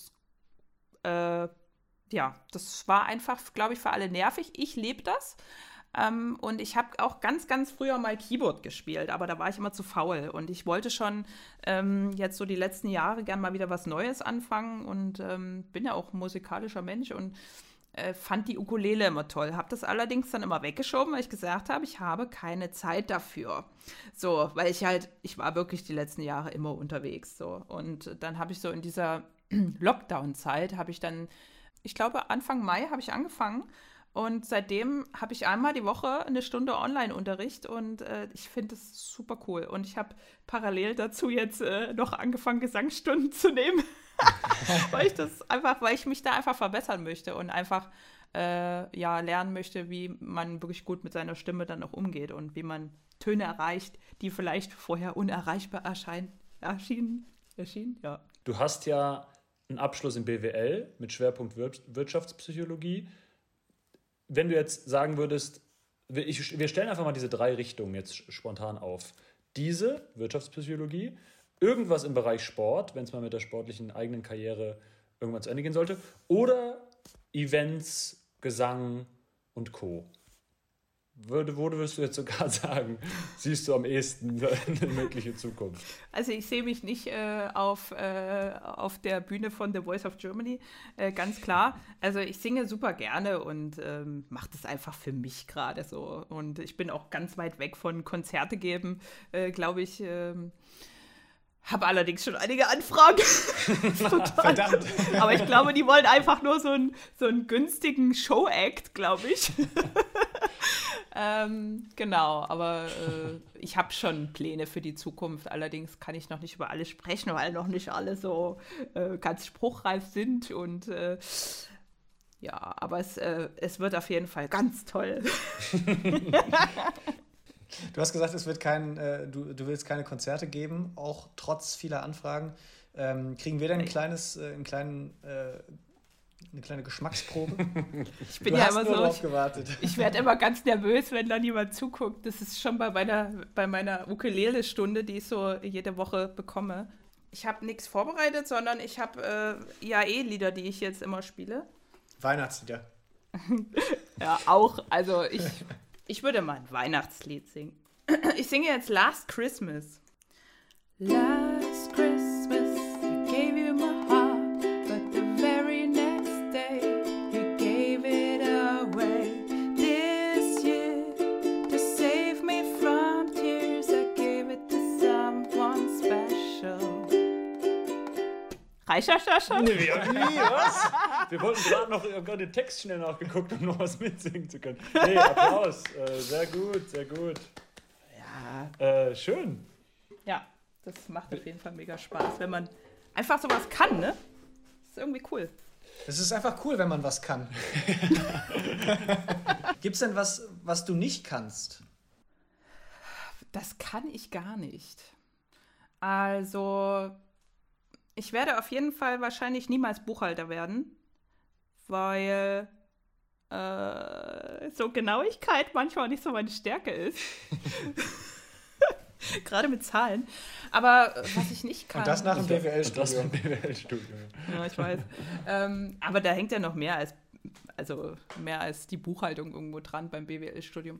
Speaker 4: war einfach, glaube ich, für alle nervig. Ich lebe das. Und ich habe auch ganz, ganz früher mal Keyboard gespielt, aber da war ich immer zu faul. Und ich wollte schon jetzt so die letzten Jahre gern mal wieder was Neues anfangen und bin ja auch ein musikalischer Mensch und fand die Ukulele immer toll. Habe das allerdings dann immer weggeschoben, weil ich gesagt habe, ich habe keine Zeit dafür. So, weil ich war wirklich die letzten Jahre immer unterwegs. So. Und dann habe ich so in dieser Lockdown-Zeit, ich glaube Anfang Mai habe ich angefangen. Und seitdem habe ich einmal die Woche eine Stunde Online-Unterricht und ich finde das super cool. Und ich habe parallel dazu jetzt noch angefangen, Gesangsstunden zu nehmen, weil ich mich da einfach verbessern möchte und einfach lernen möchte, wie man wirklich gut mit seiner Stimme dann auch umgeht und wie man Töne erreicht, die vielleicht vorher unerreichbar erschienen. Ja.
Speaker 2: Du hast ja einen Abschluss in BWL mit Schwerpunkt Wirtschaftspsychologie. Wenn du jetzt sagen würdest, wir stellen einfach mal diese 3 Richtungen jetzt spontan auf. Diese, Wirtschaftspsychologie, irgendwas im Bereich Sport, wenn es mal mit der sportlichen eigenen Karriere irgendwann zu Ende gehen sollte, oder Events, Gesang und Co. Wo würdest du jetzt sogar sagen, siehst du am ehesten eine mögliche Zukunft?
Speaker 4: Also ich sehe mich nicht auf der Bühne von The Voice of Germany, ganz klar. Also ich singe super gerne und mache das einfach für mich gerade so. Und ich bin auch ganz weit weg von Konzerte geben, glaube ich. Habe allerdings schon einige Anfragen. Verdammt. Aber ich glaube, die wollen einfach nur so einen günstigen Show-Act, glaube ich. Genau, aber ich habe schon Pläne für die Zukunft. Allerdings kann ich noch nicht über alles sprechen, weil noch nicht alle so ganz spruchreif sind. Und aber es wird auf jeden Fall ganz toll.
Speaker 3: Du hast gesagt, es wird du willst keine Konzerte geben, auch trotz vieler Anfragen. Kriegen wir denn eine kleine Geschmacksprobe?
Speaker 4: Ich bin ja immer so, ich werde immer ganz nervös, wenn dann jemand zuguckt. Das ist schon bei meiner Ukulele-Stunde, die ich so jede Woche bekomme. Ich habe nichts vorbereitet, sondern ich habe Lieder, die ich jetzt immer spiele.
Speaker 3: Weihnachtslieder.
Speaker 4: Ja, auch. Also ich würde mal ein Weihnachtslied singen. Ich singe jetzt Last Christmas. Last Christmas, I gave you my heart, but the very next day, you gave it away. This year, to save me from tears, I gave it to someone special. Reicht das schon?
Speaker 2: Nee, was? Wir wollten gerade den Text schnell nachgeguckt, um noch was mitsingen zu können. Nee, Applaus. Sehr gut, sehr gut. Ja. Schön.
Speaker 4: Ja, das macht auf jeden Fall mega Spaß, wenn man einfach sowas kann, ne? Das ist irgendwie cool.
Speaker 3: Es ist einfach cool, wenn man was kann. Gibt's denn was du nicht kannst?
Speaker 4: Das kann ich gar nicht. Also, ich werde auf jeden Fall wahrscheinlich niemals Buchhalter werden, weil so Genauigkeit manchmal nicht so meine Stärke ist. Gerade mit Zahlen. Aber was ich nicht kann...
Speaker 3: Und das nach dem BWL-Studium.
Speaker 4: Ja, ich weiß. Aber da hängt ja noch mehr als die Buchhaltung irgendwo dran beim BWL-Studium.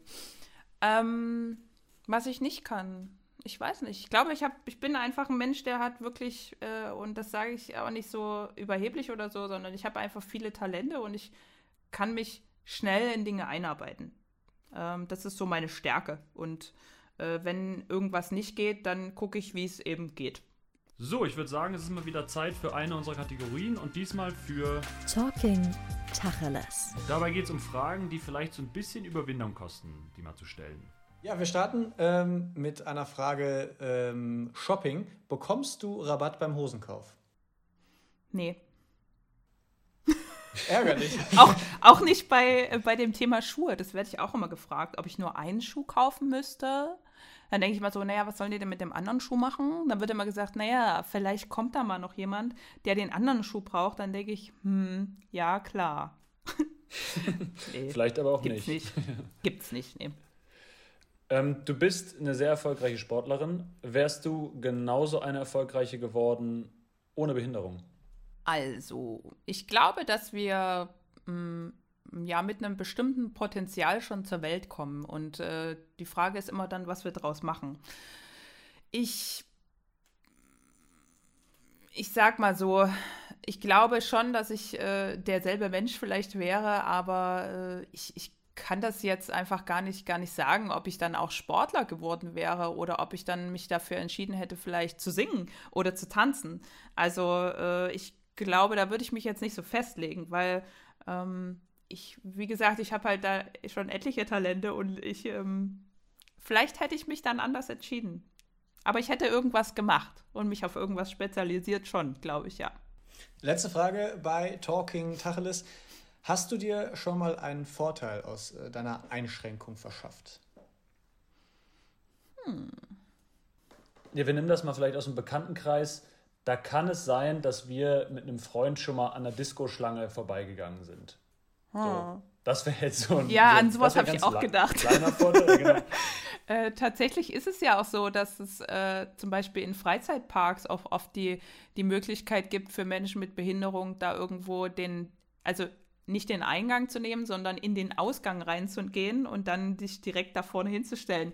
Speaker 4: Was ich nicht kann... Ich weiß nicht. Ich glaube, ich bin einfach ein Mensch, der hat wirklich, und das sage ich auch nicht so überheblich oder so, sondern ich habe einfach viele Talente und ich kann mich schnell in Dinge einarbeiten. Das ist so meine Stärke. Und wenn irgendwas nicht geht, dann gucke ich, wie es eben geht.
Speaker 2: So, ich würde sagen, es ist mal wieder Zeit für eine unserer Kategorien und diesmal für
Speaker 1: Talking Tacheles.
Speaker 2: Dabei geht es um Fragen, die vielleicht so ein bisschen Überwindung kosten, die mal zu stellen.
Speaker 3: Ja, wir starten mit einer Frage Shopping. Bekommst du Rabatt beim Hosenkauf?
Speaker 4: Nee.
Speaker 3: Ärgerlich.
Speaker 4: Auch nicht bei dem Thema Schuhe. Das werde ich auch immer gefragt, ob ich nur einen Schuh kaufen müsste. Dann denke ich mal so, naja, was sollen die denn mit dem anderen Schuh machen? Dann wird immer gesagt, naja, vielleicht kommt da mal noch jemand, der den anderen Schuh braucht. Dann denke ich, ja, klar.
Speaker 2: Nee, vielleicht aber auch
Speaker 4: Gibt's nicht. Gibt's nicht, nee.
Speaker 2: Du bist eine sehr erfolgreiche Sportlerin. Wärst du genauso eine erfolgreiche geworden ohne Behinderung?
Speaker 4: Also, ich glaube, dass wir mit einem bestimmten Potenzial schon zur Welt kommen. Und die Frage ist immer dann, was wir draus machen. Ich sag mal so, ich glaube schon, dass ich derselbe Mensch vielleicht wäre, aber ich kann das jetzt einfach gar nicht sagen, ob ich dann auch Sportler geworden wäre oder ob ich dann mich dafür entschieden hätte, vielleicht zu singen oder zu tanzen. Also ich glaube, da würde ich mich jetzt nicht so festlegen, weil wie gesagt, ich habe halt da schon etliche Talente und vielleicht hätte ich mich dann anders entschieden. Aber ich hätte irgendwas gemacht und mich auf irgendwas spezialisiert schon, glaube ich, ja.
Speaker 3: Letzte Frage bei Talking Tacheles. Hast du dir schon mal einen Vorteil aus deiner Einschränkung verschafft?
Speaker 2: Ja, wir nehmen das mal vielleicht aus dem Bekanntenkreis. Da kann es sein, dass wir mit einem Freund schon mal an der Disco-Schlange vorbeigegangen sind. So, das wäre jetzt so ein...
Speaker 4: Ja, an sowas habe ich auch gedacht.
Speaker 2: Kleiner Vorteil, genau.
Speaker 4: Tatsächlich ist es ja auch so, dass es zum Beispiel in Freizeitparks auch oft die Möglichkeit gibt für Menschen mit Behinderung, da irgendwo also nicht den Eingang zu nehmen, sondern in den Ausgang reinzugehen und dann sich direkt da vorne hinzustellen.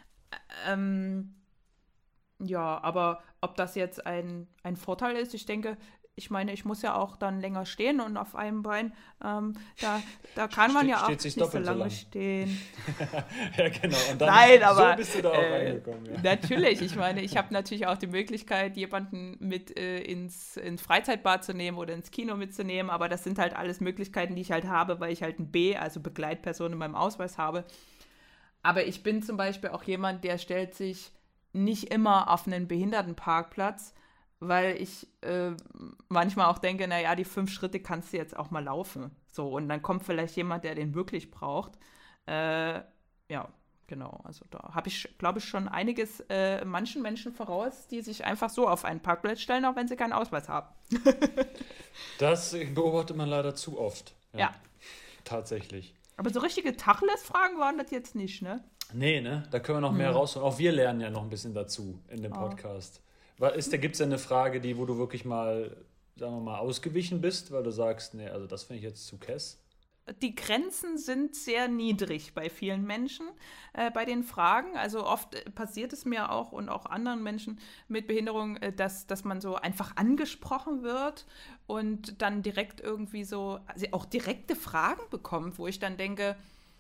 Speaker 4: Ja, aber ob das jetzt ein Vorteil ist, ich denke, ich meine, ich muss ja auch dann länger stehen und auf einem Bein, da kann man ja auch nicht so lange stehen.
Speaker 2: Ja, genau. Und dann
Speaker 4: Nein, aber
Speaker 2: so bist du da auch reingekommen. Ja.
Speaker 4: Natürlich, ich meine, ich habe natürlich auch die Möglichkeit, jemanden mit ins Freizeitbad zu nehmen oder ins Kino mitzunehmen, aber das sind halt alles Möglichkeiten, die ich halt habe, weil ich halt ein B, also Begleitperson in meinem Ausweis habe. Aber ich bin zum Beispiel auch jemand, der stellt sich nicht immer auf einen Behindertenparkplatz, weil ich manchmal auch denke, naja, die 5 Schritte kannst du jetzt auch mal laufen. So, und dann kommt vielleicht jemand, der den wirklich braucht. Ja, genau. Also da habe ich, glaube ich, schon einiges manchen Menschen voraus, die sich einfach so auf einen Parkplatz stellen, auch wenn sie keinen Ausweis haben.
Speaker 2: Das beobachtet man leider zu oft.
Speaker 4: Ja.
Speaker 2: Tatsächlich.
Speaker 4: Aber so richtige Tacheles-Fragen waren das jetzt nicht, ne?
Speaker 2: Nee, ne? Da können wir noch mehr rausholen. Auch wir lernen ja noch ein bisschen dazu in dem Podcast. Gibt es denn eine Frage, wo du wirklich mal, sagen wir mal, ausgewichen bist, weil du sagst, nee, also das finde ich jetzt zu kess?
Speaker 4: Die Grenzen sind sehr niedrig bei vielen Menschen bei den Fragen. Also oft passiert es mir auch und auch anderen Menschen mit Behinderung, dass man so einfach angesprochen wird und dann direkt irgendwie so, also auch direkte Fragen bekommt, wo ich dann denke,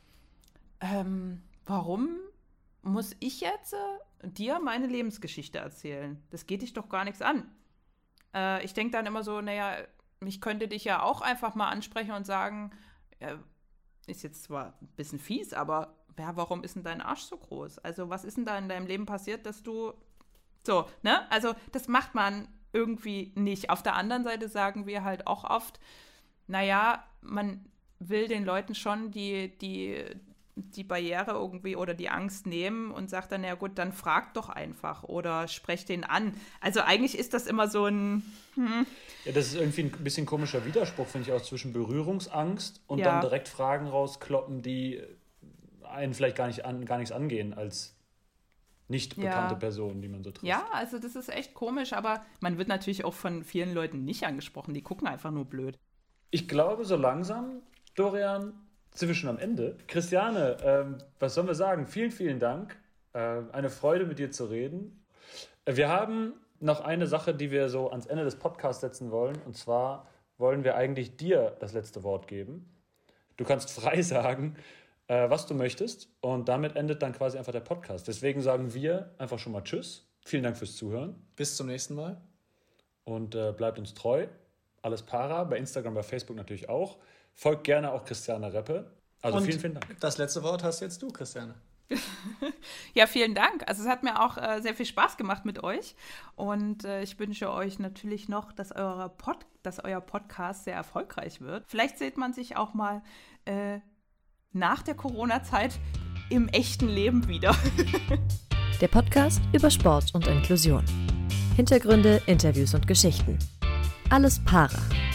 Speaker 4: warum muss ich jetzt dir meine Lebensgeschichte erzählen? Das geht dich doch gar nichts an. Ich denke dann immer so, naja, ich könnte dich ja auch einfach mal ansprechen und sagen, ist jetzt zwar ein bisschen fies, aber ja, warum ist denn dein Arsch so groß? Also was ist denn da in deinem Leben passiert, dass du so, ne? Also das macht man irgendwie nicht. Auf der anderen Seite sagen wir halt auch oft, naja, man will den Leuten schon die Barriere irgendwie oder die Angst nehmen und sagt dann, ja gut, dann frag doch einfach oder sprech den an. Also eigentlich ist das immer so ein...
Speaker 2: Ja, das ist irgendwie ein bisschen komischer Widerspruch, finde ich auch, zwischen Berührungsangst und dann direkt Fragen rauskloppen, die einen vielleicht gar nichts angehen als nicht bekannte Person, die man so trifft.
Speaker 4: Ja, also das ist echt komisch, aber man wird natürlich auch von vielen Leuten nicht angesprochen, die gucken einfach nur blöd.
Speaker 2: Ich glaube, so langsam, Dorian, sind wir schon am Ende. Christiane, was sollen wir sagen? Vielen, vielen Dank. Eine Freude, mit dir zu reden. Wir haben noch eine Sache, die wir so ans Ende des Podcasts setzen wollen. Und zwar wollen wir eigentlich dir das letzte Wort geben. Du kannst frei sagen, was du möchtest. Und damit endet dann quasi einfach der Podcast. Deswegen sagen wir einfach schon mal Tschüss. Vielen Dank fürs Zuhören.
Speaker 3: Bis zum nächsten Mal.
Speaker 2: Und bleibt uns treu. Alles Para. Bei Instagram, bei Facebook natürlich auch. Folgt gerne auch Christiane Reppe. Also vielen, vielen Dank.
Speaker 3: Das letzte Wort hast jetzt du, Christiane.
Speaker 4: Ja, vielen Dank. Also es hat mir auch sehr viel Spaß gemacht mit euch. Und ich wünsche euch natürlich noch, dass euer Podcast sehr erfolgreich wird. Vielleicht sieht man sich auch mal nach der Corona-Zeit im echten Leben wieder.
Speaker 1: Der Podcast über Sport und Inklusion. Hintergründe, Interviews und Geschichten. Alles Para.